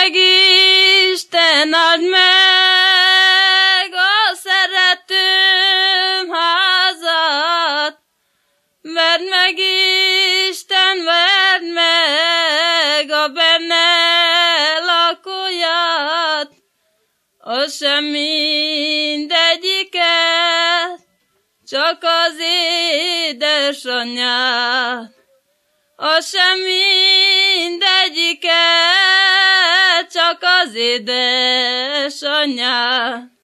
meg Isten, add meg a szeretőm házat. Verd meg Isten, verd meg a benne lakóját, az sem mindegyiket, csak az édesanyját. Az sem mindegyiket, csak az édesanyját.